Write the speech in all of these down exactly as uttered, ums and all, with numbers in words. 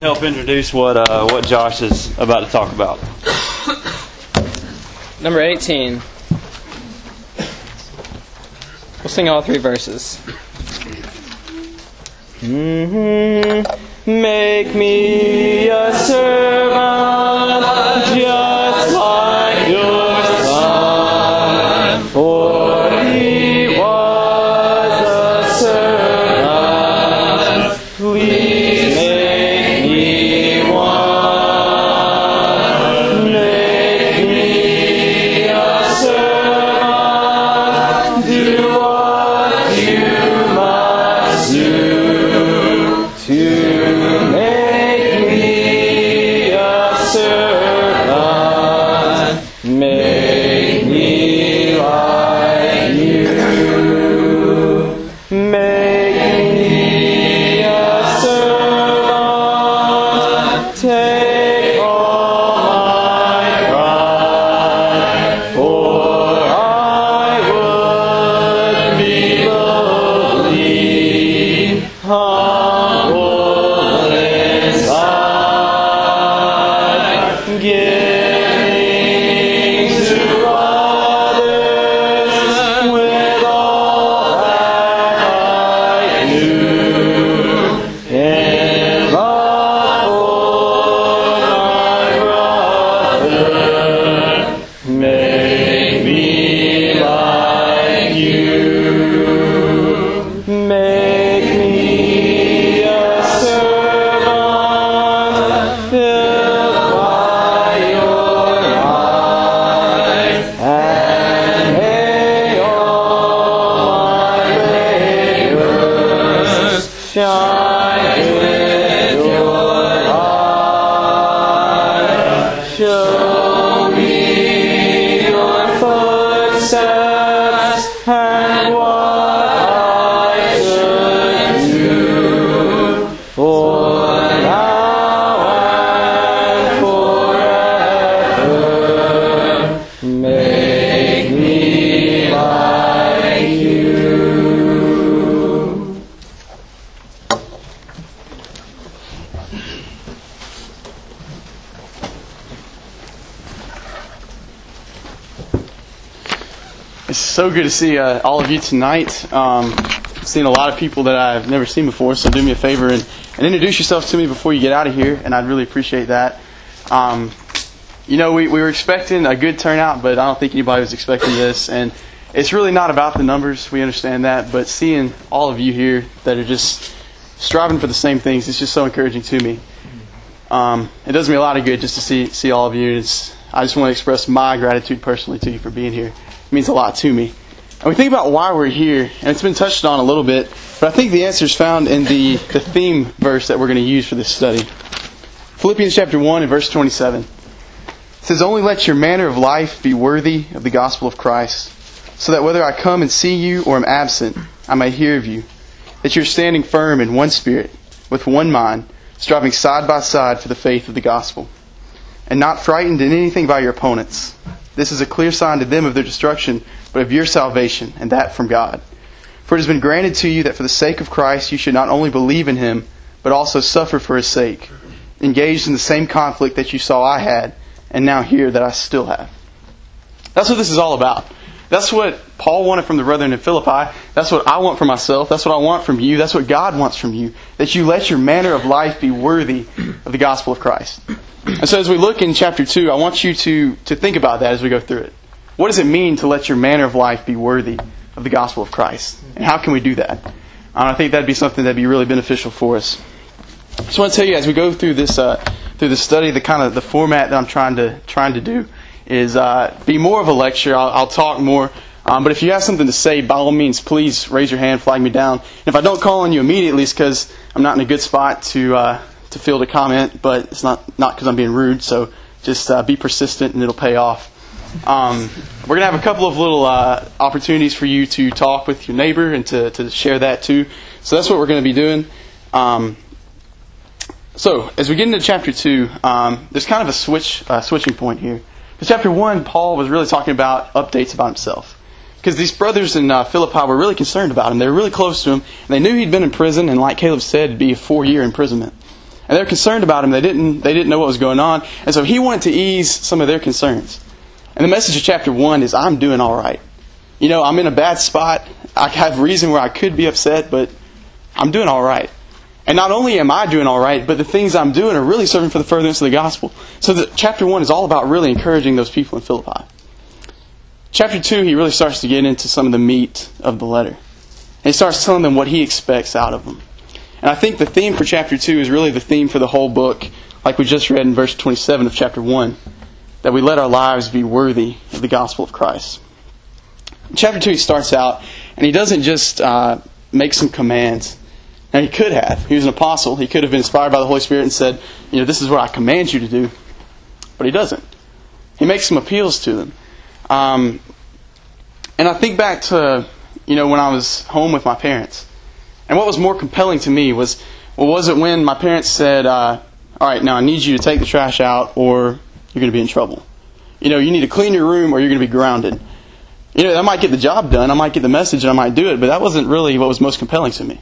Help introduce what uh, what Josh is about to talk about. Number eighteen. We'll sing all three verses. Mm-hmm. Make me a servant just like your son, for he was a servant. Please make me one. Make me a servant. Do what you must do to make me a servant. Make me like you. Make me a servant. Take all my pride, for I would be lowly, humble inside, giving to others with all that I do, in love for my brother. Make me like you. Make me a servant filled by your light, and may all my labors shine with your light. Show me your footsteps and what I should do, for now and forever. Make me like you. It's so good to see uh, all of you tonight. Um, I've seen a lot of people that I've never seen before, so do me a favor and, and introduce yourself to me before you get out of here, and I'd really appreciate that. Um, you know, we, we were expecting a good turnout, but I don't think anybody was expecting this, and it's really not about the numbers, we understand that, but seeing all of you here that are just striving for the same things, it's just so encouraging to me. Um, it does me a lot of good just to see see all of you. It's, I just want to express my gratitude personally to you for being here. It means a lot to me. And we think about why we're here, and it's been touched on a little bit, but I think the answer is found in the, the theme verse that we're going to use for this study. Philippians chapter one and verse twenty-seven. It says, "Only let your manner of life be worthy of the gospel of Christ, so that whether I come and see you or am absent, I may hear of you, that you're standing firm in one spirit, with one mind, striving side by side for the faith of the gospel, and not frightened in anything by your opponents. This is a clear sign to them of their destruction, but of your salvation, and that from God. For it has been granted to you that for the sake of Christ you should not only believe in Him, but also suffer for His sake, engaged in the same conflict that you saw I had, and now hear that I still have." That's what this is all about. That's what Paul wanted from the brethren in Philippi. That's what I want for myself. That's what I want from you. That's what God wants from you. That you let your manner of life be worthy of the gospel of Christ. And so as we look in chapter two, I want you to, to think about that as we go through it. What does it mean to let your manner of life be worthy of the gospel of Christ? And how can we do that? And I think that'd be something that'd be really beneficial for us. I just want to tell you as we go through this uh, through this study, the kind of the format that I'm trying to trying to do is uh, be more of a lecture. I'll, I'll talk more. Um, but if you have something to say, by all means, please raise your hand, flag me down. And if I don't call on you immediately, it's because I'm not in a good spot to uh, to field a comment. But it's not not because I'm being rude. So just uh, be persistent, and it'll pay off. Um, we're going to have a couple of little uh, opportunities for you to talk with your neighbor and to, to share that too. So that's what we're going to be doing. Um, so as we get into chapter two, um, there's kind of a switch uh, switching point here. In chapter one, Paul was really talking about updates about himself. Because these brothers in uh, Philippi were really concerned about him. They were really close to him. And they knew he'd been in prison, and like Caleb said, it'd be a four-year imprisonment. And they're concerned about him. They didn't, they didn't know what was going on. And so he wanted to ease some of their concerns. And the message of chapter one is, I'm doing all right. You know, I'm in a bad spot. I have reason where I could be upset, but I'm doing all right. And not only am I doing all right, but the things I'm doing are really serving for the furtherance of the gospel. So the, chapter one is all about really encouraging those people in Philippi. Chapter two, he really starts to get into some of the meat of the letter. And he starts telling them what he expects out of them. And I think the theme for chapter two is really the theme for the whole book, like we just read in verse twenty-seven of chapter one, that we let our lives be worthy of the gospel of Christ. In chapter two, he starts out, and he doesn't just uh, make some commands. Now, he could have. He was an apostle. He could have been inspired by the Holy Spirit and said, you know, this is what I command you to do. But he doesn't. He makes some appeals to them. Um, and I think back to, you know, when I was home with my parents. And what was more compelling to me was, well, was it when my parents said, uh, all right, now I need you to take the trash out or you're going to be in trouble. You know, you need to clean your room or you're going to be grounded. You know, I might get the job done. I might get the message and I might do it. But that wasn't really what was most compelling to me.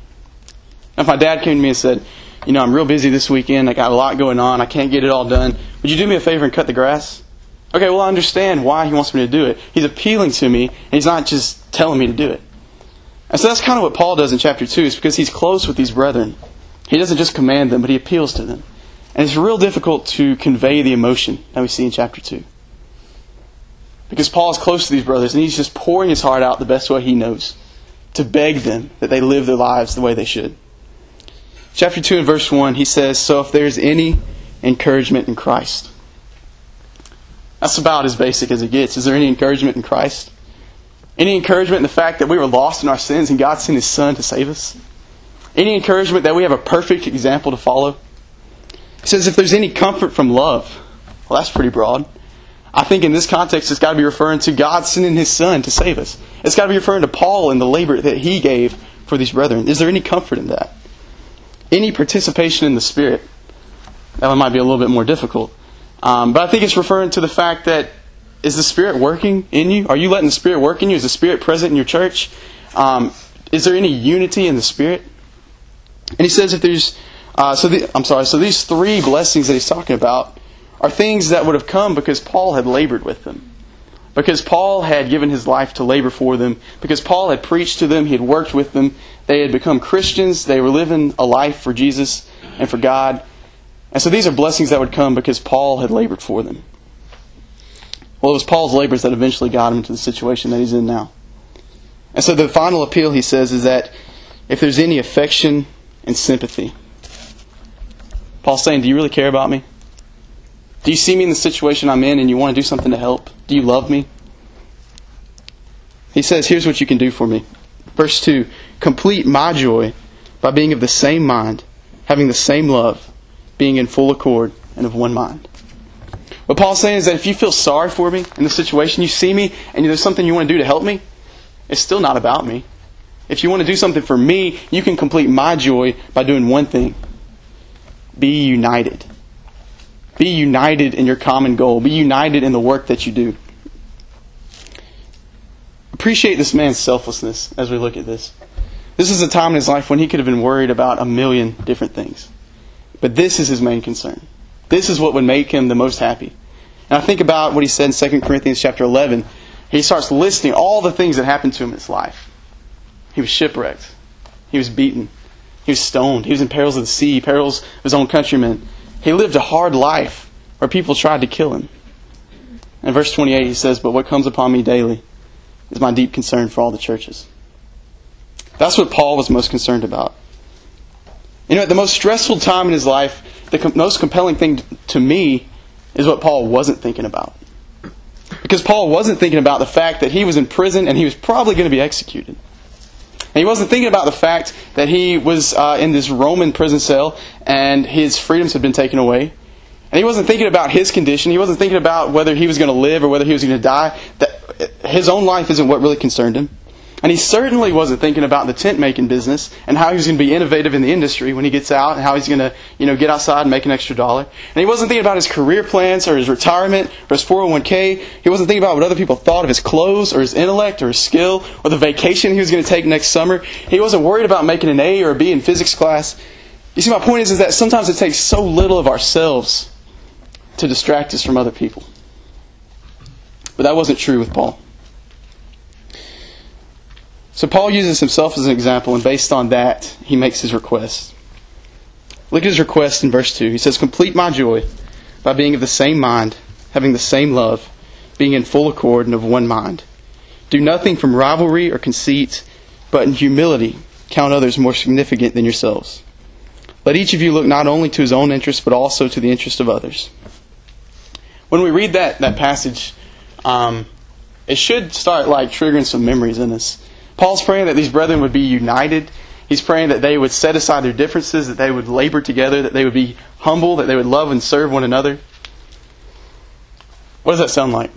If my dad came to me and said, you know, I'm real busy this weekend. I got a lot going on. I can't get it all done. Would you do me a favor and cut the grass? Okay, well, I understand why he wants me to do it. He's appealing to me, and he's not just telling me to do it. And so that's kind of what Paul does in chapter two, is because he's close with these brethren. He doesn't just command them, but he appeals to them. And it's real difficult to convey the emotion that we see in chapter two. Because Paul is close to these brothers, and he's just pouring his heart out the best way he knows to beg them that they live their lives the way they should. Chapter two and verse one, he says, so if there's any encouragement in Christ. That's about as basic as it gets. Is there any encouragement in Christ? Any encouragement in the fact that we were lost in our sins and God sent His Son to save us? Any encouragement that we have a perfect example to follow? He says if there's any comfort from love. Well, that's pretty broad. I think in this context it's got to be referring to God sending His Son to save us. It's got to be referring to Paul and the labor that he gave for these brethren. Is there any comfort in that? Any participation in the Spirit? That one might be a little bit more difficult. Um, but I think it's referring to the fact that, is the Spirit working in you? Are you letting the Spirit work in you? Is the Spirit present in your church? Um, is there any unity in the Spirit? And he says if there's, uh, so the, I'm sorry, so these three blessings that he's talking about are things that would have come because Paul had labored with them. Because Paul had given his life to labor for them. Because Paul had preached to them. He had worked with them. They had become Christians. They were living a life for Jesus and for God. And so these are blessings that would come because Paul had labored for them. Well, it was Paul's labors that eventually got him into the situation that he's in now. And so the final appeal, he says, is that if there's any affection and sympathy. Paul's saying, do you really care about me? Do you see me in the situation I'm in and you want to do something to help? Do you love me? He says, here's what you can do for me. Verse two, complete my joy by being of the same mind, having the same love, being in full accord and of one mind. What Paul's saying is that if you feel sorry for me in the situation, you see me and there's something you want to do to help me, it's still not about me. If you want to do something for me, you can complete my joy by doing one thing. Be united. Be united in your common goal. Be united in the work that you do. Appreciate this man's selflessness as we look at this. This is a time in his life when he could have been worried about a million different things. But this is his main concern. This is what would make him the most happy. And I think about what he said in Second Corinthians chapter eleven. He starts listing all the things that happened to him in his life. He was shipwrecked. He was beaten. He was stoned. He was in perils of the sea, perils of his own countrymen. He lived a hard life where people tried to kill him. In verse twenty-eight he says, but what comes upon me daily is my deep concern for all the churches. That's what Paul was most concerned about. You know, at the most stressful time in his life, the com- most compelling thing to me is what Paul wasn't thinking about. Because Paul wasn't thinking about the fact that he was in prison and he was probably going to be executed. And he wasn't thinking about the fact that he was uh, in this Roman prison cell and his freedoms had been taken away. And he wasn't thinking about his condition. He wasn't thinking about whether he was going to live or whether he was going to die. That his own life isn't what really concerned him. And he certainly wasn't thinking about the tent-making business and how he was going to be innovative in the industry when he gets out and how he's going to, you know, get outside and make an extra dollar. And he wasn't thinking about his career plans or his retirement or his four oh one k. He wasn't thinking about what other people thought of his clothes or his intellect or his skill or the vacation he was going to take next summer. He wasn't worried about making an A or a B in physics class. You see, my point is, is that sometimes it takes so little of ourselves to distract us from other people. But that wasn't true with Paul. So Paul uses himself as an example, and based on that, he makes his request. Look at his request in verse two. He says, "Complete my joy by being of the same mind, having the same love, being in full accord and of one mind. Do nothing from rivalry or conceit, but in humility count others more significant than yourselves. Let each of you look not only to his own interest, but also to the interest of others." When we read that, that passage, um, it should start like triggering some memories in us. Paul's praying that these brethren would be united. He's praying that they would set aside their differences, that they would labor together, that they would be humble, that they would love and serve one another. What does that sound like?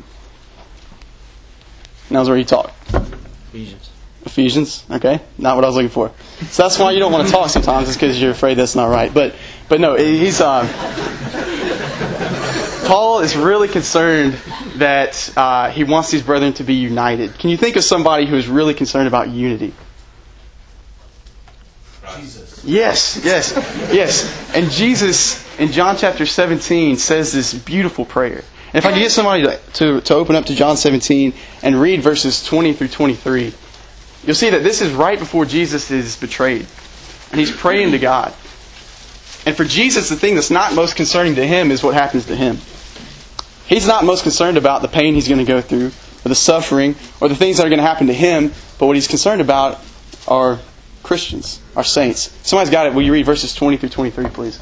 Now's where you talk. Ephesians. Ephesians, okay, not what I was looking for. So that's why you don't want to talk sometimes, is because you're afraid that's not right. But, but no, he's uh, Paul is really concerned that uh, he wants these brethren to be united. Can you think of somebody who is really concerned about unity? Jesus. Yes, yes, yes. And Jesus, in John chapter seventeen, says this beautiful prayer. And if I could get somebody to, to, to open up to John seventeen and read verses twenty through twenty-three, you'll see that this is right before Jesus is betrayed. And he's praying to God. And for Jesus, the thing that's not most concerning to him is what happens to him. He's not most concerned about the pain he's going to go through, or the suffering, or the things that are going to happen to him, but what he's concerned about are Christians, are saints. Somebody's got it. Will you read verses twenty through twenty-three, please?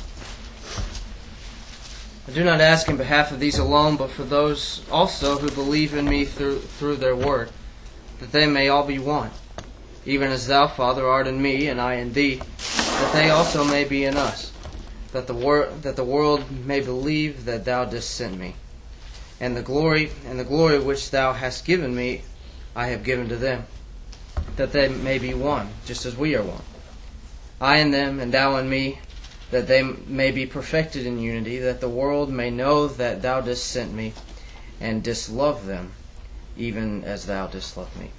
"I do not ask in behalf of these alone, but for those also who believe in me through through their word, that they may all be one, even as thou, Father, art in me, and I in thee, that they also may be in us, that the wor- that the world may believe that thou didst send me. And the glory and the glory which thou hast given me, I have given to them, that they may be one, just as we are one. I in them, and thou in me, that they may be perfected in unity, that the world may know that thou didst send me, and didst love them, even as thou didst love me."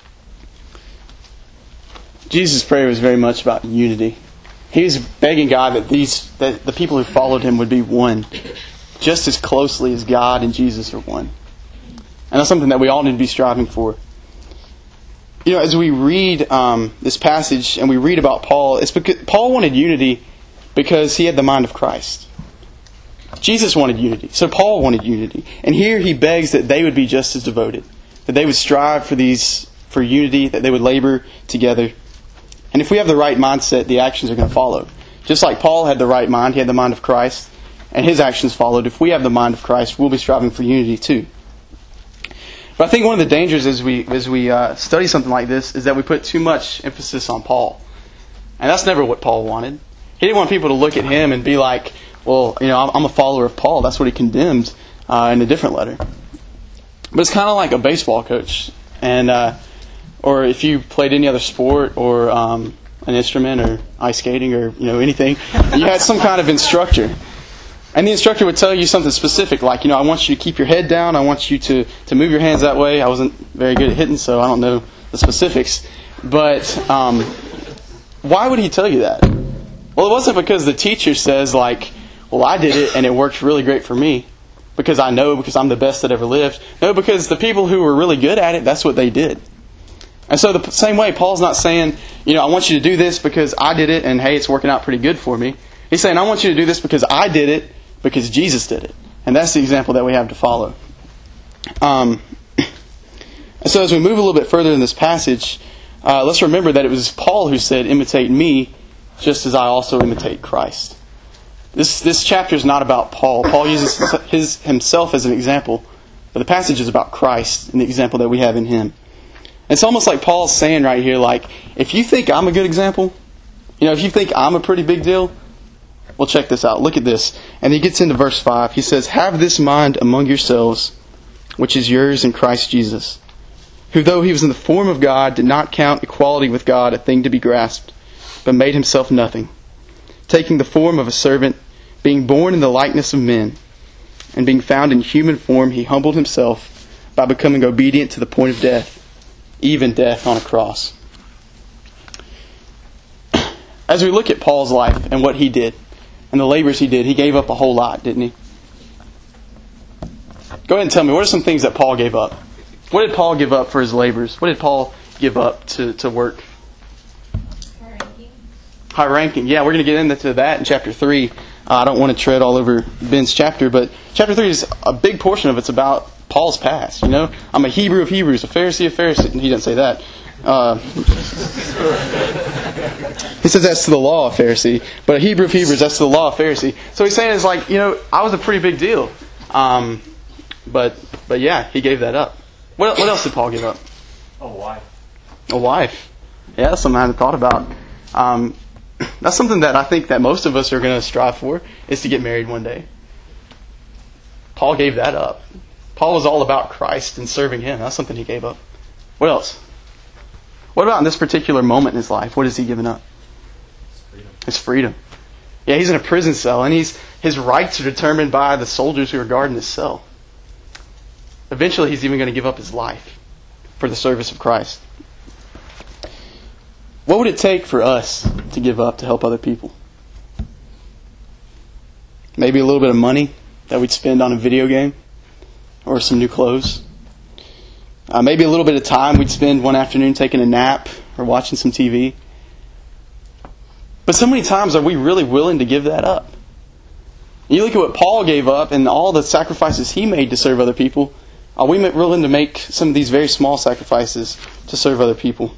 Jesus' prayer was very much about unity. He was begging God that these that the people who followed him would be one, just as closely as God and Jesus are one. And that's something that we all need to be striving for. You know, as we read um, this passage and we read about Paul, it's because Paul wanted unity because he had the mind of Christ. Jesus wanted unity, so Paul wanted unity. And here he begs that they would be just as devoted, that they would strive for these for unity, that they would labor together. And if we have the right mindset, the actions are going to follow. Just like Paul had the right mind, he had the mind of Christ, and his actions followed. If we have the mind of Christ, we'll be striving for unity too. But I think one of the dangers as we as we uh, study something like this is that we put too much emphasis on Paul. And that's never what Paul wanted. He didn't want people to look at him and be like, well, you know, I'm a follower of Paul. That's what he condemned uh, in a different letter. But it's kind of like a baseball coach. And uh, or if you played any other sport or um, an instrument or ice skating or you know anything, you had some kind of instructor. And the instructor would tell you something specific, like, you know, I want you to keep your head down. I want you to, to move your hands that way. I wasn't very good at hitting, so I don't know the specifics. But um, why would he tell you that? Well, it wasn't because the teacher says, like, well, I did it and it worked really great for me because I know, because I'm the best that ever lived. No, because the people who were really good at it, that's what they did. And so the same way, Paul's not saying, you know, I want you to do this because I did it and, hey, it's working out pretty good for me. He's saying, I want you to do this because I did it, because Jesus did it. And that's the example that we have to follow. Um, so as we move a little bit further in this passage, uh, let's remember that it was Paul who said, imitate me just as I also imitate Christ. This this chapter is not about Paul. Paul uses his himself as an example, but the passage is about Christ and the example that we have in him. It's almost like Paul's saying right here, like, if you think I'm a good example, you know, if you think I'm a pretty big deal, well, check this out. Look at this. And he gets into verse five. He says, have this mind among yourselves, which is yours in Christ Jesus, who though he was in the form of God, did not count equality with God a thing to be grasped, but made himself nothing, taking the form of a servant, being born in the likeness of men, and being found in human form, he humbled himself by becoming obedient to the point of death, even death on a cross. As we look at Paul's life and what he did, and the labors he did, he gave up a whole lot, didn't he? Go ahead and tell me, what are some things that Paul gave up? What did Paul give up for his labors? What did Paul give up to, to work? High ranking. High ranking. Yeah, we're going to get into that in chapter three. Uh, I don't want to tread all over Ben's chapter, but chapter three is a big portion of it's about Paul's past. You know, I'm a Hebrew of Hebrews, a Pharisee of Pharisees. He didn't say that. Uh, he says that's to the law of Pharisee, but a Hebrew of Hebrews, that's to the law of Pharisee. So he's saying it's like, you know, I was a pretty big deal. Um, but but yeah, he gave that up. What what else did Paul give up? A wife. A wife. Yeah, that's something I hadn't thought about. Um, that's something that I think that most of us are going to strive for, is to get married one day. Paul gave that up. Paul was all about Christ and serving Him. That's something he gave up. What else? What about in this particular moment in his life? What has he given up? His freedom. His freedom. Yeah, he's in a prison cell, and he's his rights are determined by the soldiers who are guarding his cell. Eventually, he's even going to give up his life for the service of Christ. What would it take for us to give up to help other people? Maybe a little bit of money that we'd spend on a video game or some new clothes. Uh, maybe a little bit of time we'd spend one afternoon taking a nap or watching some T V. But so many times are we really willing to give that up? You look at what Paul gave up and all the sacrifices he made to serve other people. Are we willing to make some of these very small sacrifices to serve other people?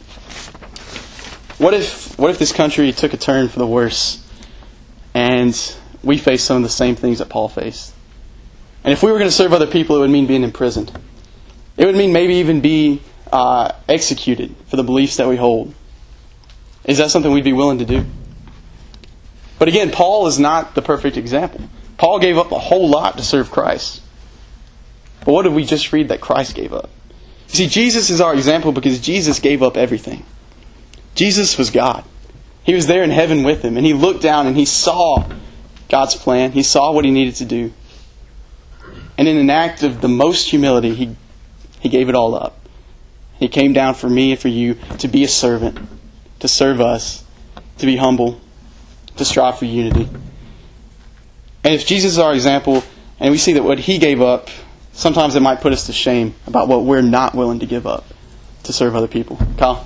What if what if this country took a turn for the worse and we faced some of the same things that Paul faced? And if we were going to serve other people, it would mean being imprisoned. It would mean maybe even be uh, executed for the beliefs that we hold. Is that something we'd be willing to do? But again, Paul is not the perfect example. Paul gave up a whole lot to serve Christ. But what did we just read that Christ gave up? You see, Jesus is our example because Jesus gave up everything. Jesus was God. He was there in heaven with Him, and He looked down and He saw God's plan. He saw what He needed to do. And in an act of the most humility, He He gave it all up. He came down for me and for you to be a servant, to serve us, to be humble, to strive for unity. And if Jesus is our example, and we see that what He gave up, sometimes it might put us to shame about what we're not willing to give up to serve other people. Kyle?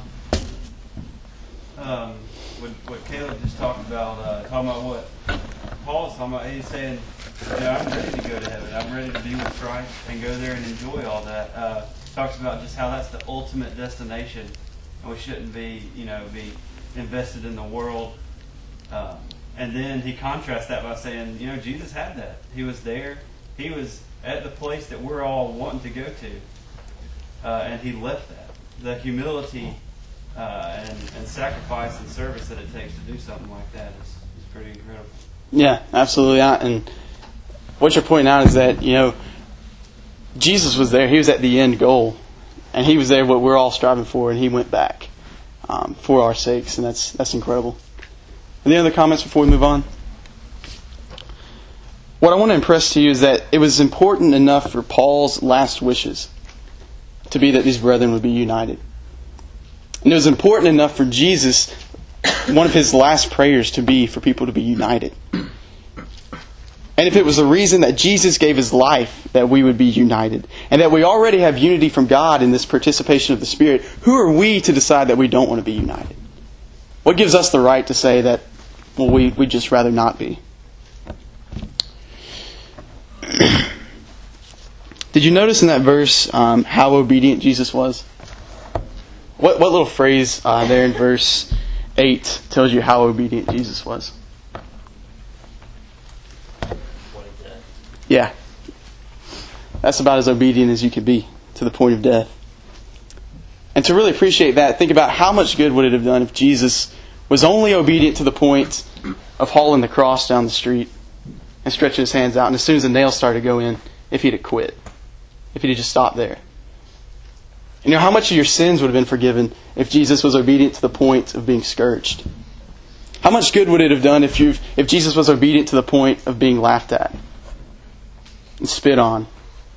Um, what, what Caleb just talked about, uh, talking about what Paul's talking about, he's saying, you know, I'm ready to go to heaven. I'm ready to be with Christ and go there and enjoy all that. Uh, talks about just how that's the ultimate destination, and we shouldn't be, you know, be invested in the world. Um, and then he contrasts that by saying, you know, Jesus had that. He was there. He was at the place that we're all wanting to go to, uh, and he left that. The humility uh, and, and sacrifice and service that it takes to do something like that is, is pretty incredible. Yeah, absolutely. And what you're pointing out is that, you know, Jesus was there. He was at the end goal. And He was there what we're all striving for, and He went back um, for our sakes. And that's that's incredible. Any other comments before we move on? What I want to impress to you is that it was important enough for Paul's last wishes to be that these brethren would be united. And it was important enough for Jesus, one of His last prayers, to be for people to be united. And if it was the reason that Jesus gave His life that we would be united, and that we already have unity from God in this participation of the Spirit, who are we to decide that we don't want to be united? What gives us the right to say that, well, we, we'd just rather not be? Did you notice in that verse um, how obedient Jesus was? What, what little phrase uh, there in verse eight tells you how obedient Jesus was? Yeah. That's about as obedient as you could be, to the point of death. And to really appreciate that, think about how much good would it have done if Jesus was only obedient to the point of hauling the cross down the street and stretching His hands out, and as soon as the nails started to go in, if He'd have quit. If He'd have just stopped there. You know, how much of your sins would have been forgiven if Jesus was obedient to the point of being scourged? How much good would it have done if you if Jesus was obedient to the point of being laughed at and spit on?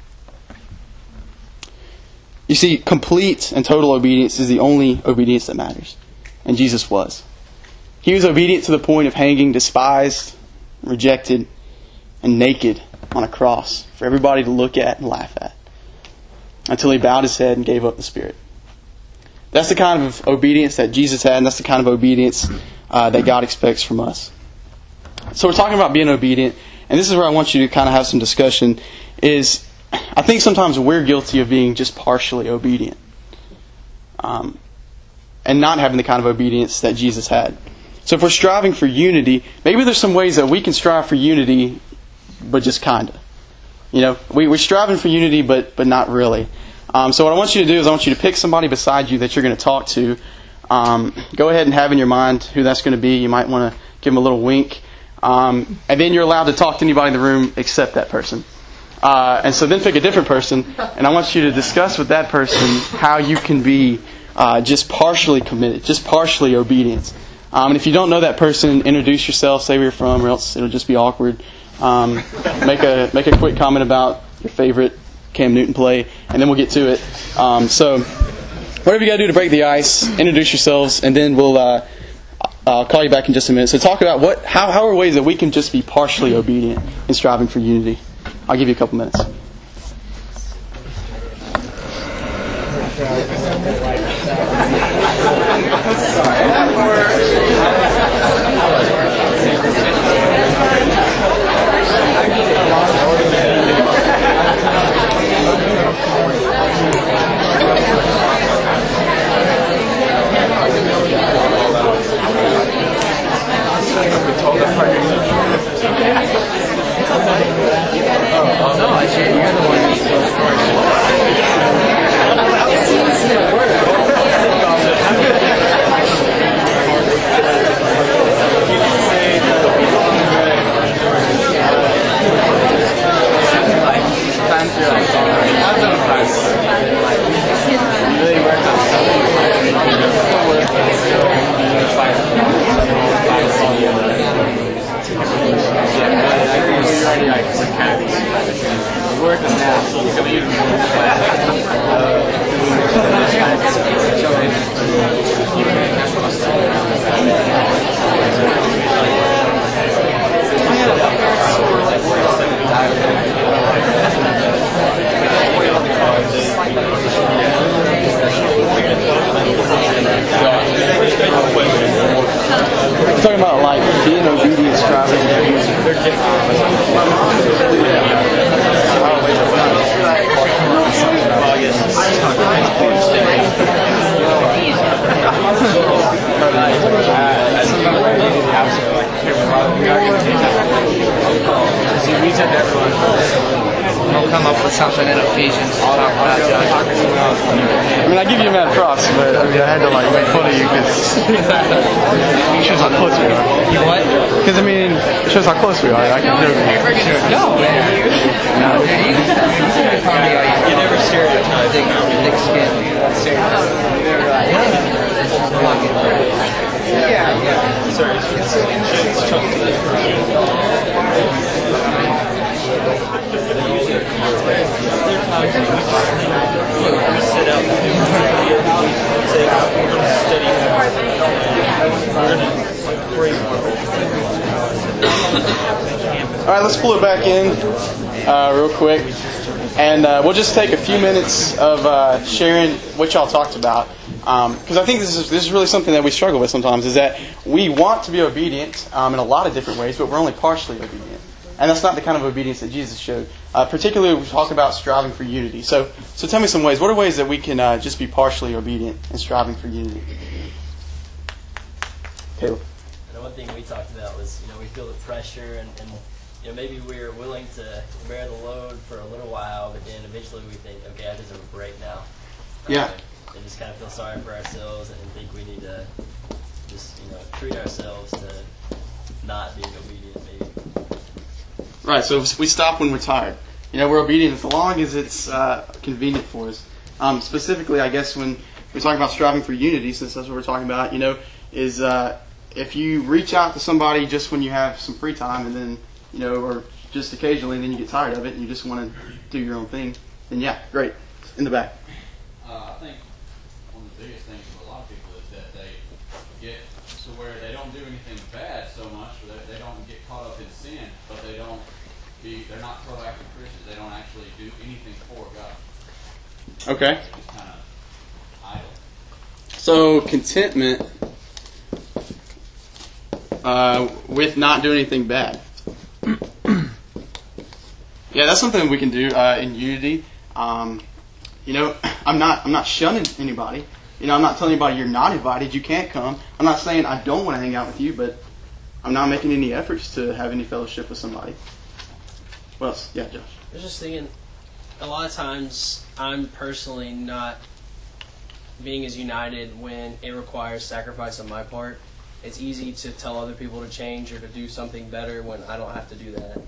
You see, complete and total obedience is the only obedience that matters. And Jesus was. He was obedient to the point of hanging despised, rejected, and naked on a cross for everybody to look at and laugh at, until he bowed his head and gave up the spirit. That's the kind of obedience that Jesus had, and that's the kind of obedience uh, that God expects from us. So we're talking about being obedient, and this is where I want you to kind of have some discussion, is I think sometimes we're guilty of being just partially obedient. Um, and not having the kind of obedience that Jesus had. So if we're striving for unity, maybe there's some ways that we can strive for unity, but just kind of. You know, we, we're striving for unity, but but not really. Um, so what I want you to do is I want you to pick somebody beside you that you're going to talk to. Um, go ahead and have in your mind who that's going to be. You might want to give them a little wink. Um, and then you're allowed to talk to anybody in the room except that person. Uh, and so then pick a different person, and I want you to discuss with that person how you can be uh, just partially committed, just partially obedient. Um, and if you don't know that person, introduce yourself, say where you're from, or else it'll just be awkward. Um, make a make a quick comment about your favorite Cam Newton play, and then we'll get to it. Um, so whatever you got to do to break the ice, introduce yourselves, and then we'll uh, I'll call you back in just a minute. So talk about what how how are ways that we can just be partially obedient in striving for unity. I'll give you a couple minutes. We're talking about like being obedient, striving. We'll come up with something in Ephesians to talk about, Josh. I mean, I give you mad props, but I mean, I had to like make fun of you because it shows how close we are. You what? Because I mean, it shows how close we are. I can joke here. No, man. No. You never stereotype. Thick, thick skin. Stereotype. Yeah, yeah. Sorry. It's chunky. Sit out All right, let's pull it back in uh, real quick, and uh, we'll just take a few minutes of uh, sharing what y'all talked about, because um, I think this is this is really something that we struggle with sometimes. Is that we want to be obedient um, in a lot of different ways, but we're only partially obedient, and that's not the kind of obedience that Jesus showed. Uh, particularly, we talk about striving for unity. So, so tell me some ways. What are ways that we can uh, just be partially obedient and striving for unity? Caleb. And one thing we talked about was, you know, we feel the pressure, and, and you know, maybe we're willing to bear the load for a little while, but then eventually we think, okay, I deserve a break now. Yeah. Um, and just kind of feel sorry for ourselves and think we need to just, you know, treat ourselves to not being obedient, maybe. Right, so we stop when we're tired. You know, we're obedient as long as it's uh, convenient for us. Um, specifically, I guess, when we're talking about striving for unity, since that's what we're talking about, you know, is uh, if you reach out to somebody just when you have some free time and then, you know, or just occasionally, and then you get tired of it and you just want to do your own thing, then yeah, great. In the back. Uh, I think one of the biggest things for a lot of people is that they get So where they don't do anything bad so much, where they, they don't get caught up in sin, but they don't be, they're not proactive Christians. They don't actually do anything for God. Okay. They're just kind of idle. So contentment uh, with not doing anything bad. Yeah, that's something we can do uh, in unity. Um, you know, I'm not I'm not shunning anybody. You know, I'm not telling anybody you're not invited, you can't come. I'm not saying I don't want to hang out with you, but I'm not making any efforts to have any fellowship with somebody. What else? Yeah, Josh. I was just thinking, a lot of times I'm personally not being as united when it requires sacrifice on my part. It's easy to tell other people to change or to do something better when I don't have to do that.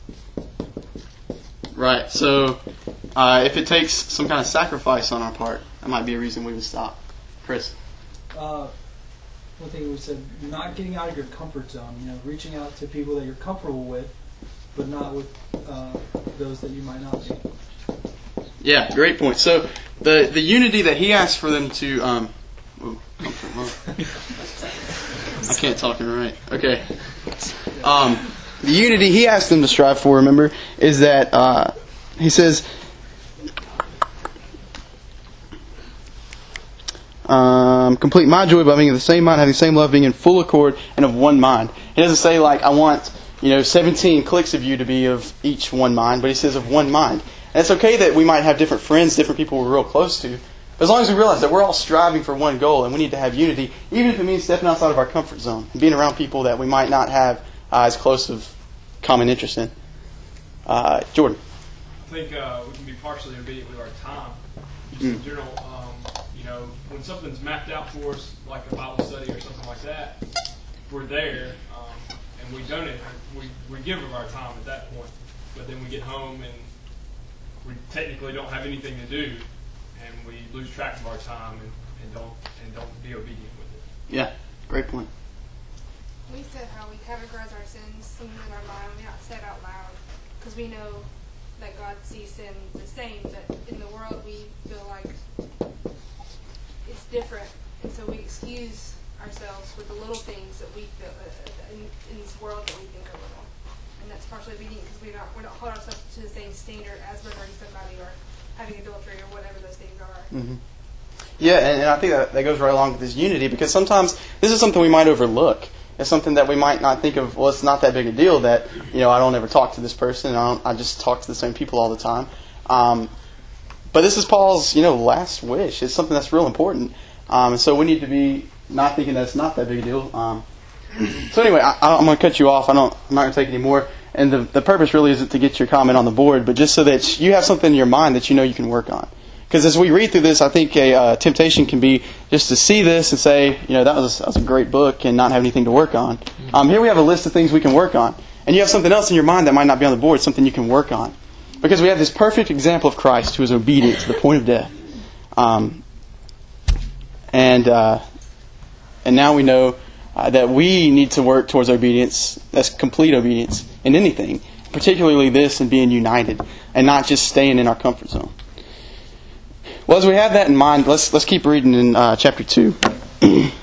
Right. So uh, if it takes some kind of sacrifice on our part, that might be a reason we would stop. Chris? Uh, one thing we said, not getting out of your comfort zone. You know, reaching out to people that you're comfortable with, but not with uh, those that you might not be. Yeah, great point. So the the unity that he asked for them to, um, whoa, comfort, whoa. I can't talk in right. Okay. Um, the unity he asked them to strive for, remember, is that uh, he says, um, complete my joy by being of the same mind, having the same love, being in full accord, and of one mind. He doesn't say like I want, you know, seventeen cliques of you to be of each one mind, but he says of one mind. And it's okay that we might have different friends, different people we're real close to, as long as we realize that we're all striving for one goal and we need to have unity, even if it means stepping outside of our comfort zone and being around people that we might not have uh, as close of common interest in. Uh, Jordan. I think uh, we can be partially obedient with our time. Just in general, um, you know, when something's mapped out for us, like a Bible study or something like that, we're there um, and we donate. We, we give of our time at that point. But then we get home and we technically don't have anything to do, and we lose track of our time and, and don't and don't be obedient with it. Yeah, great point. We said how we categorize our sins, something in our mind, we not say it out loud, because we know that God sees sin the same, but in the world we feel like it's different, and so we excuse ourselves with the little things that we feel uh, in, in this world that we think are little. And that's partially obedient because we don't we don't hold ourselves to the same standard as murdering somebody or having adultery or whatever those things are. Mm-hmm. Yeah, and, and I think that, that goes right along with this unity, because sometimes this is something we might overlook. It's something that we might not think of, well, it's not that big a deal that, you know, I don't ever talk to this person, and I, don't, I just talk to the same people all the time. Um, but this is Paul's, you know, last wish. It's something that's real important. Um, and so we need to be not thinking that it's not that big a deal. Um, So anyway, I, I'm going to cut you off. I don't, I'm not going to take any more. And the, the purpose really isn't to get your comment on the board, but just so that you have something in your mind that you know you can work on. Because as we read through this, I think a uh, temptation can be just to see this and say, you know, that was, that was a great book and not have anything to work on. Um, here we have a list of things we can work on. And you have something else in your mind that might not be on the board, something you can work on. Because we have this perfect example of Christ who was obedient to the point of death. Um, and uh, and now we know Uh, that we need to work towards obedience, that's complete obedience in anything, particularly this and being united and not just staying in our comfort zone. Well, as we have that in mind, let's let's keep reading in uh, chapter two. It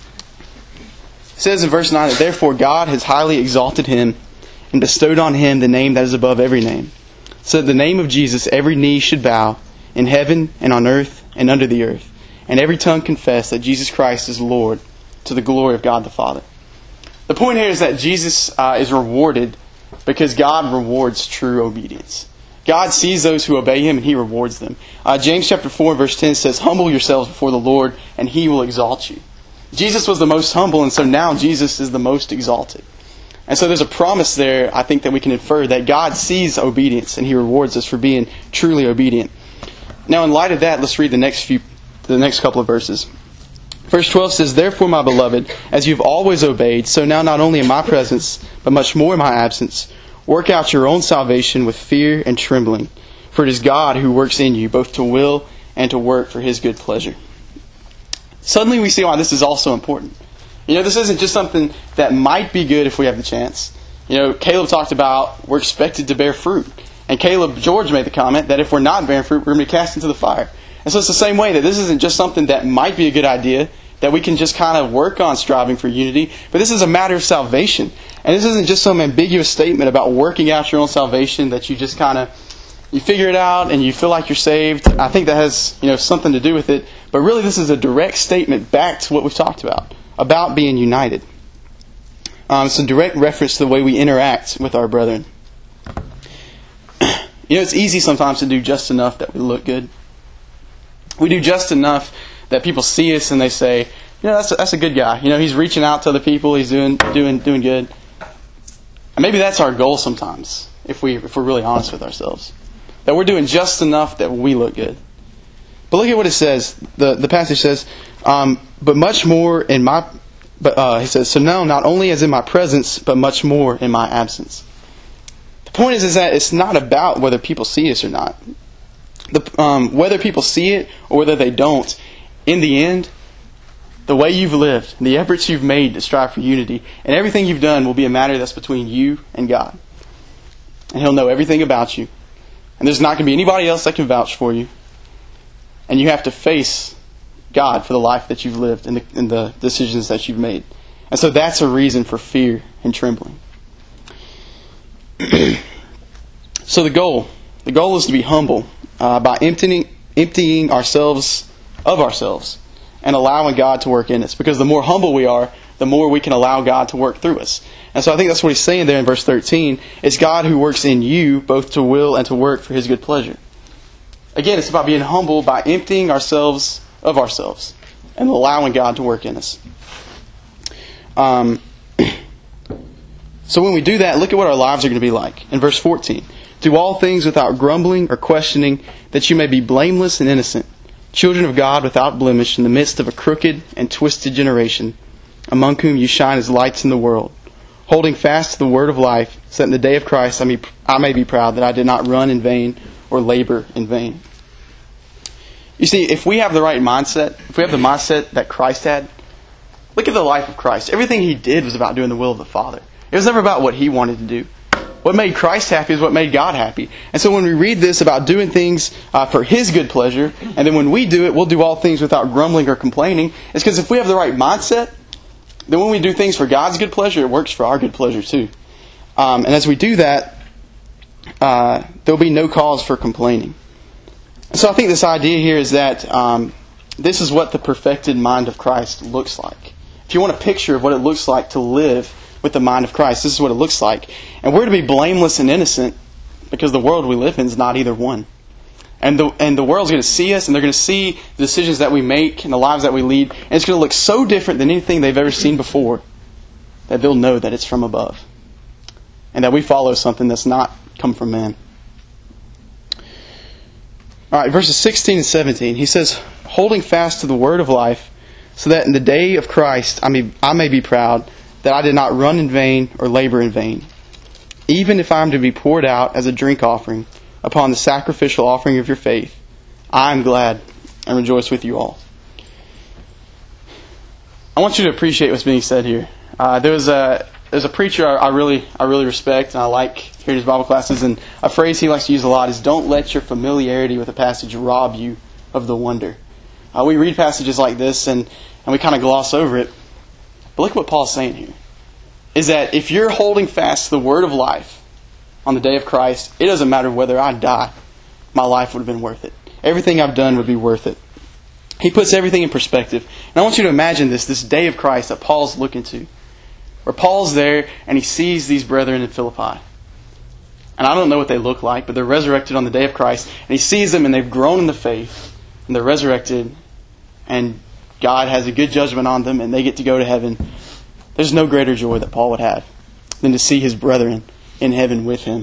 says in verse nine that therefore God has highly exalted him and bestowed on him the name that is above every name, so that the name of Jesus every knee should bow in heaven and on earth and under the earth, and every tongue confess that Jesus Christ is Lord, to the glory of God the Father. The point here is that Jesus uh, is rewarded because God rewards true obedience. God sees those who obey Him and He rewards them. Uh, James chapter four verse ten says, humble yourselves before the Lord and He will exalt you. Jesus was the most humble, and so now Jesus is the most exalted. And so there's a promise there, I think, that we can infer that God sees obedience and He rewards us for being truly obedient. Now in light of that, let's read the next few, the next couple of verses. Verse twelve says, therefore, my beloved, as you've always obeyed, so now not only in my presence, but much more in my absence, work out your own salvation with fear and trembling. For it is God who works in you, both to will and to work for His good pleasure. Suddenly we see why this is also important. You know, this isn't just something that might be good if we have the chance. You know, Caleb talked about we're expected to bear fruit. And Caleb, George made the comment that if we're not bearing fruit, we're going to be cast into the fire. And so it's the same way that this isn't just something that might be a good idea, that we can just kind of work on striving for unity. But this is a matter of salvation. And this isn't just some ambiguous statement about working out your own salvation that you just kind of, you figure it out and you feel like you're saved. I think that has, you know, something to do with it. But really this is a direct statement back to what we've talked about, about being united. Um, it's a direct reference to the way we interact with our brethren. You know, it's easy sometimes to do just enough that we look good. We do just enough that people see us and they say, you know, that's a, that's a good guy. You know, he's reaching out to other people. He's doing doing doing good. And maybe that's our goal sometimes, if we if we're really honest with ourselves, that we're doing just enough that we look good. But look at what it says. The the passage says, um, but much more in my. But uh, he says, so now not only as in my presence, but much more in my absence. The point is, is that it's not about whether people see us or not. The, um, whether people see it or whether they don't, in the end, the way you've lived, the efforts you've made to strive for unity, and everything you've done will be a matter that's between you and God. And He'll know everything about you. And there's not going to be anybody else that can vouch for you. And you have to face God for the life that you've lived and the, and the decisions that you've made. And so that's a reason for fear and trembling. So the goal, the goal is to be humble uh, by emptying, emptying ourselves of ourselves and allowing God to work in us. Because the more humble we are, the more we can allow God to work through us. And so I think that's what he's saying there in verse thirteen. It's God who works in you both to will and to work for His good pleasure. Again, it's about being humble by emptying ourselves of ourselves and allowing God to work in us. Um, so when we do that, look at what our lives are going to be like. In verse fourteen, do all things without grumbling or questioning, that you may be blameless and innocent, children of God without blemish in the midst of a crooked and twisted generation, among whom you shine as lights in the world, holding fast to the word of life, so that in the day of Christ I may, I may be proud that I did not run in vain or labor in vain. You see, if we have the right mindset, if we have the mindset that Christ had, look at the life of Christ. Everything He did was about doing the will of the Father. It was never about what He wanted to do. What made Christ happy is what made God happy. And so when we read this about doing things uh, for His good pleasure, and then when we do it, we'll do all things without grumbling or complaining, it's because if we have the right mindset, then when we do things for God's good pleasure, it works for our good pleasure too. Um, and as we do that, uh, there'll be no cause for complaining. So I think this idea here is that um, this is what the perfected mind of Christ looks like. If you want a picture of what it looks like to live with the mind of Christ, this is what it looks like. And we're to be blameless and innocent because the world we live in is not either one. And the, and the world's going to see us, and they're going to see the decisions that we make and the lives that we lead. And it's going to look so different than anything they've ever seen before that they'll know that it's from above. And that we follow something that's not come from man. All right, verses sixteen and seventeen. He says, holding fast to the word of life, so that in the day of Christ I may, I may be proud that I did not run in vain or labor in vain. Even if I am to be poured out as a drink offering upon the sacrificial offering of your faith, I am glad and rejoice with you all. I want you to appreciate what's being said here. Uh, there was a there's a preacher I, I really I really respect and I like hearing his Bible classes, and a phrase he likes to use a lot is, "Don't let your familiarity with a passage rob you of the wonder." Uh, we read passages like this and, and we kind of gloss over it. But look at what Paul's saying here. Is that if you're holding fast to the word of life on the day of Christ, it doesn't matter whether I die. My life would have been worth it. Everything I've done would be worth it. He puts everything in perspective. And I want you to imagine this, this day of Christ that Paul's looking to. Where Paul's there and he sees these brethren in Philippi. And I don't know what they look like, but they're resurrected on the day of Christ. And he sees them and they've grown in the faith. And they're resurrected. And God has a good judgment on them and they get to go to heaven. There's no greater joy that Paul would have than to see his brethren in heaven with him.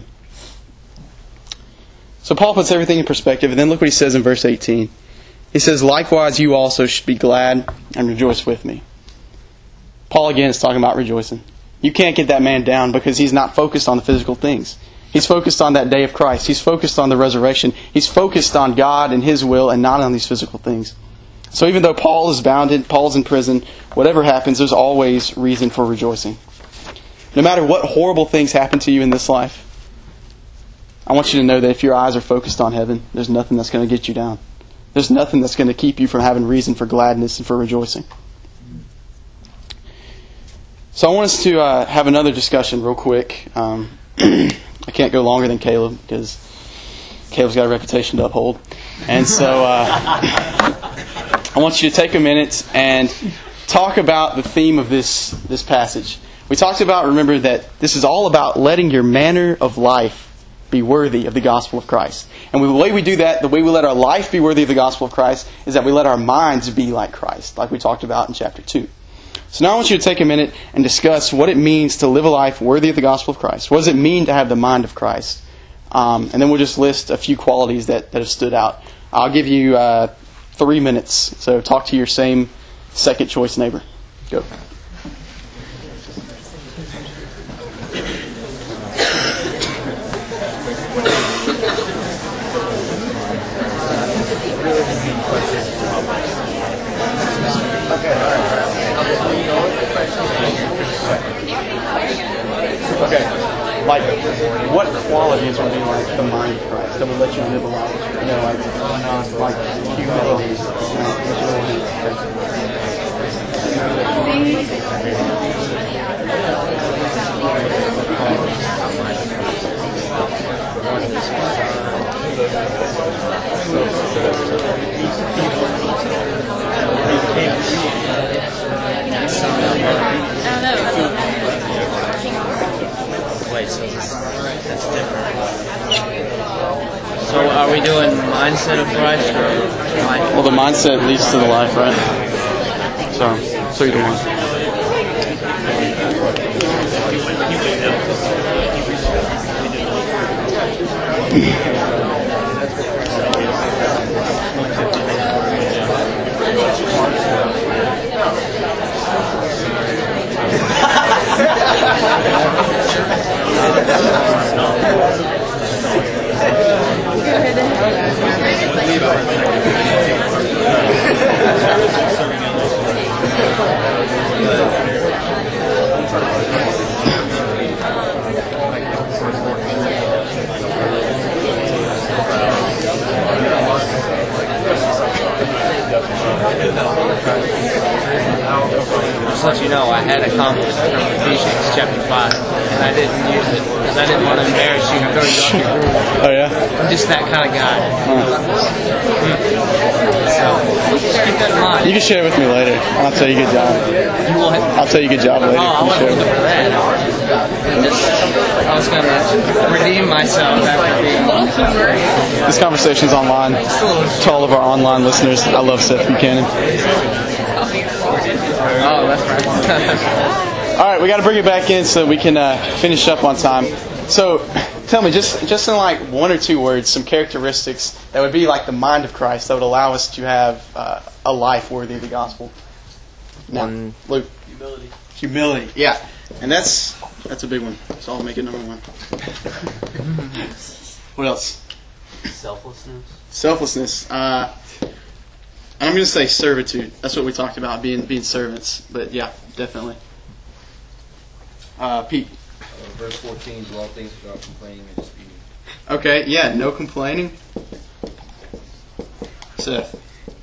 So Paul puts everything in perspective, and then look what he says in verse eighteen. He says, likewise you also should be glad and rejoice with me. Paul again is talking about rejoicing. You can't get that man down because he's not focused on the physical things. He's focused on that day of Christ. He's focused on the resurrection. He's focused on God and His will and not on these physical things. So even though Paul is bounded, Paul's in prison, whatever happens, there's always reason for rejoicing. No matter what horrible things happen to you in this life, I want you to know that if your eyes are focused on heaven, there's nothing that's going to get you down. There's nothing that's going to keep you from having reason for gladness and for rejoicing. So I want us to uh, have another discussion real quick. Um, I can't go longer than Caleb because Caleb's got a reputation to uphold. And so uh, I want you to take a minute and talk about the theme of this, this passage. We talked about, remember, that this is all about letting your manner of life be worthy of the gospel of Christ. And the way we do that, the way we let our life be worthy of the gospel of Christ, is that we let our minds be like Christ, like we talked about in chapter two. So now I want you to take a minute and discuss what it means to live a life worthy of the gospel of Christ. What does it mean to have the mind of Christ? Um, and then we'll just list a few qualities that, that have stood out. I'll give you uh, three minutes. So talk to your same second choice neighbor. Go. Okay. Like, what qualities would be like the mind of Christ that would let you live a life? You know, like, like humility. Wait, so that's different. So are we doing mindset of Christ or life? Well, the mindset leads to the life, right? So, so either one. Just let you know, I had a comment from Ephesians chapter five, and I didn't use it because I didn't want to embarrass you and throw you off your groove. Oh, yeah? I'm just that kind of guy. Uh, So, just keep that in mind. you can share it with me later. I'll tell you good job. You will have, I'll tell you good job later. oh, I You wasn't share it. looking for that. Just, I was going to redeem myself after being This conversation's online to all of our online listeners. I love Seth Buchanan. Oh, that's right. All right, we got to bring it back in so we can uh, finish up on time. So, tell me, just just in like one or two words, some characteristics that would be like the mind of Christ that would allow us to have uh, a life worthy of the gospel. Now, Luke. Humility. Humility, yeah, and that's that's a big one. So I'll make it number one. What else? Selflessness. Selflessness. Uh, I'm going to say servitude. That's what we talked about, being being servants. But yeah, definitely. Uh, Pete. Uh, verse fourteen, do all things without complaining and disputing. Okay, yeah, no complaining. Seth.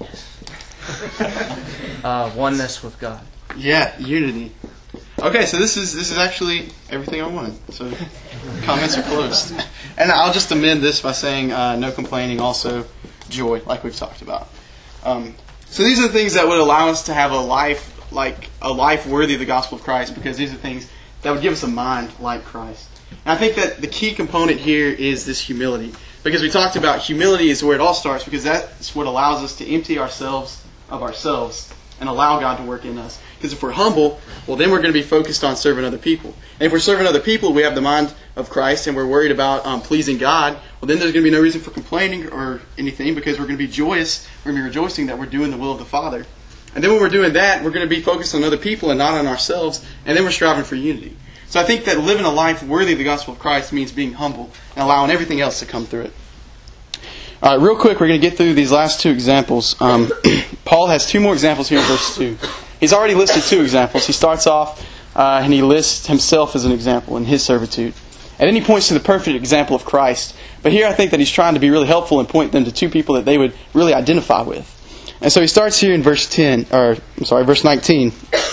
Uh, oneness with God. Yeah, unity. Okay, so this is this is actually everything I wanted. So comments are closed. And I'll just amend this by saying uh, no complaining, also joy, like we've talked about. Um, so these are the things that would allow us to have a life like a life worthy of the gospel of Christ, because these are things that would give us a mind like Christ. And I think that the key component here is this humility, because we talked about humility is where it all starts, because that's what allows us to empty ourselves of ourselves and allow God to work in us. Because if we're humble, well, then we're going to be focused on serving other people. And if we're serving other people, we have the mind of Christ, and we're worried about um, pleasing God, well, then there's going to be no reason for complaining or anything, because we're going to be joyous, we're going to be rejoicing that we're doing the will of the Father. And then when we're doing that, we're going to be focused on other people and not on ourselves, and then we're striving for unity. So I think that living a life worthy of the gospel of Christ means being humble and allowing everything else to come through it. All right, real quick, we're going to get through these last two examples. Um, Paul has two more examples here in verse two. He's already listed two examples. He starts off uh, and he lists himself as an example in his servitude. And then he points to the perfect example of Christ. But here I think that he's trying to be really helpful and point them to two people that they would really identify with. And so he starts here in verse ten, or I'm sorry, verse nineteen.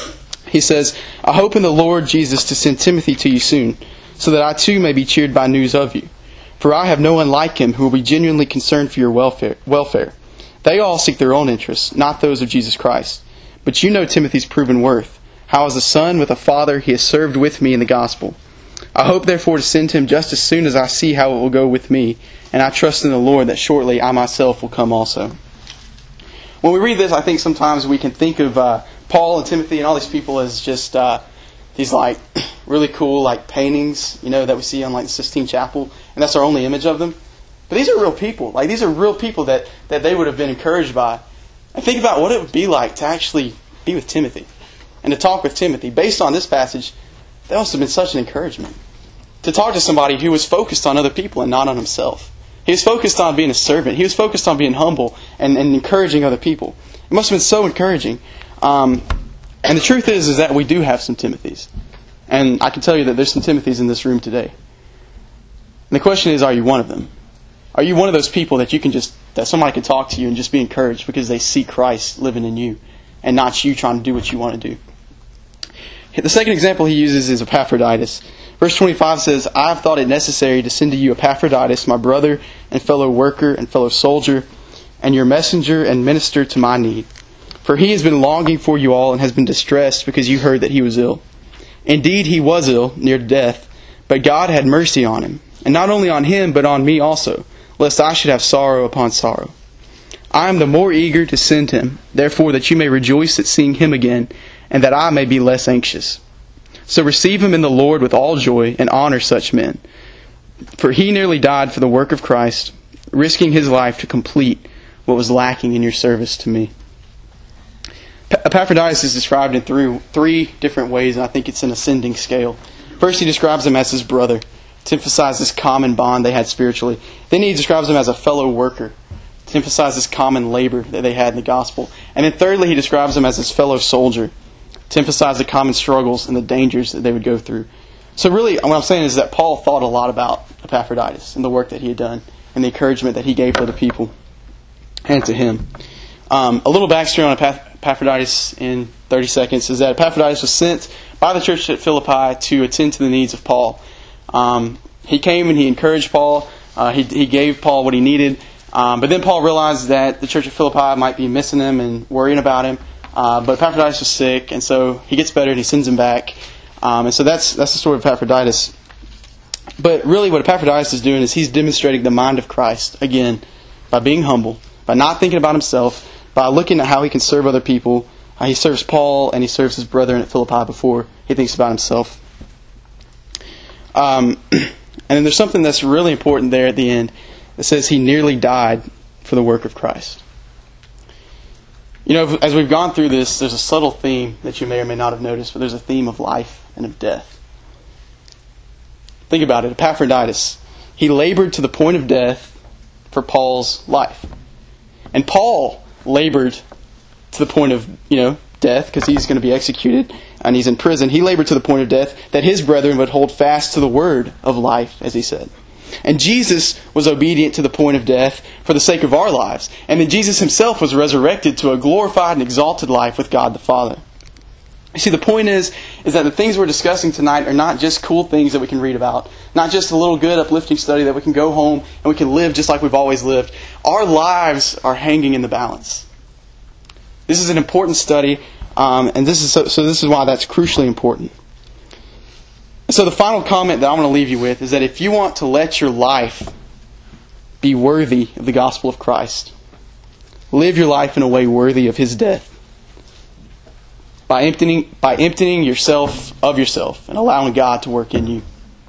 He says, I hope in the Lord Jesus to send Timothy to you soon, so that I too may be cheered by news of you. For I have no one like him who will be genuinely concerned for your welfare. welfare. They all seek their own interests, not those of Jesus Christ. But you know Timothy's proven worth, how as a son with a father he has served with me in the gospel. I hope therefore to send him just as soon as I see how it will go with me, and I trust in the Lord that shortly I myself will come also. When we read this, I think sometimes we can think of uh, Paul and Timothy and all these people as just uh, these like really cool like paintings, you know, that we see on like the Sistine Chapel, and that's our only image of them. But these are real people. Like these are real people that, that they would have been encouraged by. And think about what it would be like to actually be with Timothy and to talk with Timothy. Based on this passage, that must have been such an encouragement. To talk to somebody who was focused on other people and not on himself. He was focused on being a servant. He was focused on being humble and, and encouraging other people. It must have been so encouraging. Um, and the truth is, is that we do have some Timothys. And I can tell you that there's some Timothys in this room today. And the question is, are you one of them? Are you one of those people that you can just, that somebody can talk to you and just be encouraged because they see Christ living in you and not you trying to do what you want to do? The second example he uses is Epaphroditus. Verse twenty-five says, I have thought it necessary to send to you Epaphroditus, my brother and fellow worker and fellow soldier, and your messenger and minister to my need. For he has been longing for you all and has been distressed because you heard that he was ill. Indeed, he was ill, near to death, but God had mercy on him, and not only on him, but on me also, lest I should have sorrow upon sorrow. I am the more eager to send him, therefore that you may rejoice at seeing him again, and that I may be less anxious. So receive him in the Lord with all joy, and honor such men. For he nearly died for the work of Christ, risking his life to complete what was lacking in your service to me. Epaphroditus is described in three, three different ways, and I think it's an ascending scale. First, he describes him as his brother, to emphasize this common bond they had spiritually. Then he describes him as a fellow worker, to emphasize this common labor that they had in the gospel. And then thirdly, he describes him as his fellow soldier, to emphasize the common struggles and the dangers that they would go through. So really, what I'm saying is that Paul thought a lot about Epaphroditus and the work that he had done and the encouragement that he gave to the people and to him. Um, a little backstory on Epaphroditus in thirty seconds is that Epaphroditus was sent by the church at Philippi to attend to the needs of Paul. Um, he came and he encouraged Paul. Uh, he, he gave Paul what he needed. Um, but then Paul realized that the church at Philippi might be missing him and worrying about him. Uh, but Epaphroditus was sick, and so he gets better and he sends him back. Um, and so that's that's the story of Epaphroditus. But really what Epaphroditus is doing is he's demonstrating the mind of Christ, again, by being humble, by not thinking about himself, by looking at how he can serve other people. Uh, he serves Paul and he serves his brethren at Philippi before he thinks about himself. Um, and then there's something that's really important there at the end. It says he nearly died for the work of Christ. You know, as we've gone through this, there's a subtle theme that you may or may not have noticed, but there's a theme of life and of death. Think about it. Epaphroditus, he labored to the point of death for Paul's life. And Paul labored to the point of, you know, death because he's going to be executed and he's in prison. He labored to the point of death that his brethren would hold fast to the word of life, as he said. And Jesus was obedient to the point of death for the sake of our lives. And then Jesus himself was resurrected to a glorified and exalted life with God the Father. You see, the point is, is that the things we're discussing tonight are not just cool things that we can read about. Not just a little good, uplifting study that we can go home and we can live just like we've always lived. Our lives are hanging in the balance. This is an important study, um, and this is so, so this is why that's crucially important. So the final comment that I want to leave you with is that if you want to let your life be worthy of the gospel of Christ, live your life in a way worthy of His death. By emptying, by emptying yourself of yourself and allowing God to work in you.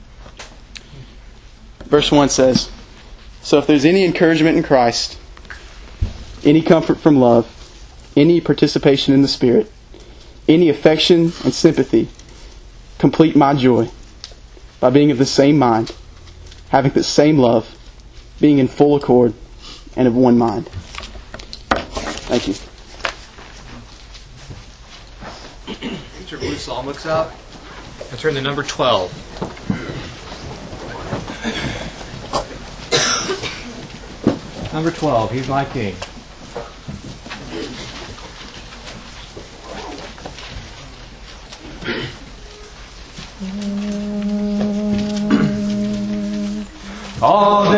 Verse one says, so if there's any encouragement in Christ, any comfort from love, any participation in the Spirit, any affection and sympathy, complete my joy by being of the same mind, having the same love, being in full accord, and of one mind. Thank you. Get your blue psalm books out and turn to number twelve. Number twelve, He's My King.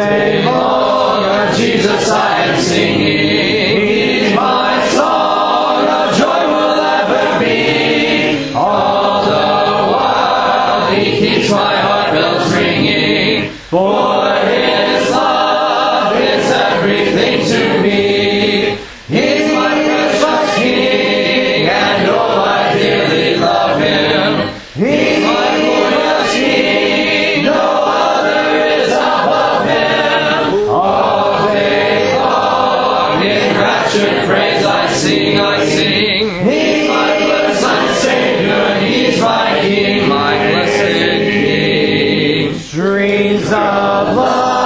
day long of Jesus I am singing. He's my song of joy will ever be. All the while He keeps my heart bells ringing. For His love is everything to me. He's my precious King, and oh, I dearly love Him. He's my glorious King, no other is above Him. All day long in raptured praise I sing, I sing. He's my blessed Savior, He's my King, my blessed King. Streams of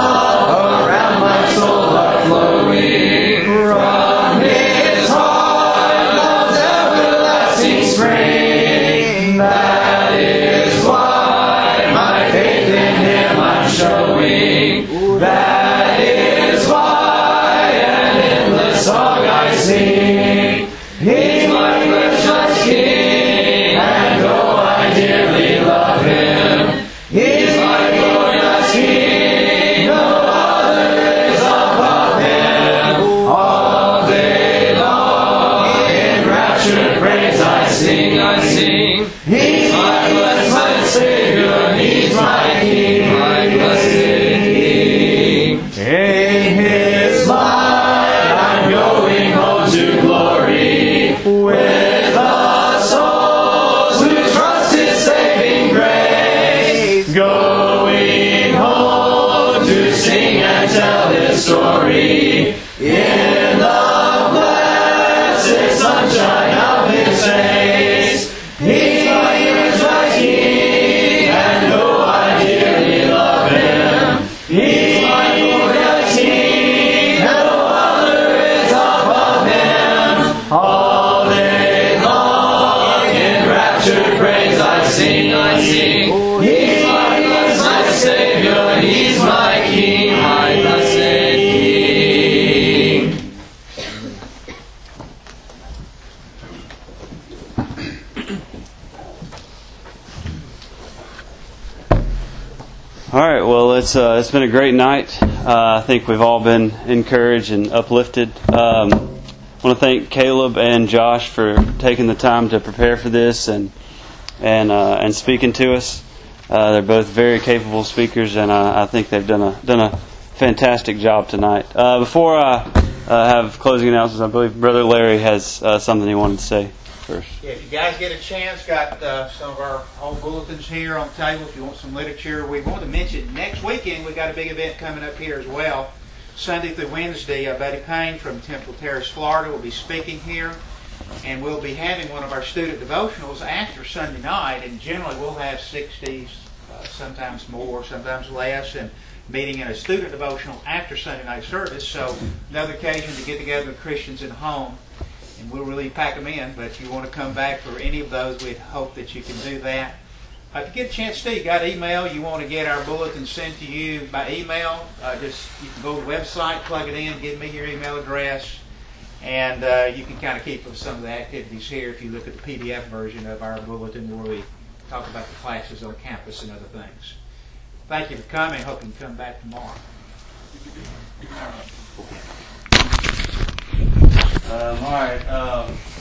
love around my soul are flowing from His heart, love's everlasting spring. That is why my faith in Him I'm showing. That is why an endless song I sing. He's my precious King, and oh, I dearly love Him. He's my glorious King, no other is above Him. All day long in raptured praise I sing, I sing. He's my blessed Savior, He's my King, my blessed King. In His light I'm going home to glory with the souls who trust His saving grace. Going home to sing and tell His story in the blessed sunshine of His face. He's my precious King, and oh, I dearly love Him. He's my glorious King, no other is above Him. All day long in raptured praise I sing, I sing. He's my blessed Savior, He's my King, my blessed King. All right. Well, it's uh, it's been a great night. Uh, I think we've all been encouraged and uplifted. Um, I want to thank Caleb and Josh for taking the time to prepare for this and and uh, and speaking to us. Uh, they're both very capable speakers, and I, I think they've done a done a fantastic job tonight. Uh, before I uh, have closing announcements, I believe Brother Larry has uh, something he wanted to say first. Yeah, if you guys get a chance, got uh, some of our old bulletins here on the table. If you want some literature, we want to mention next weekend we got a big event coming up here as well. Sunday through Wednesday, uh, Buddy Payne from Temple Terrace, Florida, will be speaking here, and we'll be having one of our student devotionals after Sunday night. And generally, we'll have sixty, uh, sometimes more, sometimes less, and meeting in a student devotional after Sunday night service. So another occasion to get together with Christians at home. And we'll really pack them in, but if you want to come back for any of those, we'd hope that you can do that. Uh, if you get a chance to, you got email, you want to get our bulletin sent to you by email, uh, just you can go to the website, plug it in, give me your email address, and uh, you can kind of keep up with some of the activities here if you look at the P D F version of our bulletin where we talk about the classes on campus and other things. Thank you for coming. Hope you can come back tomorrow. Um, all right. Um,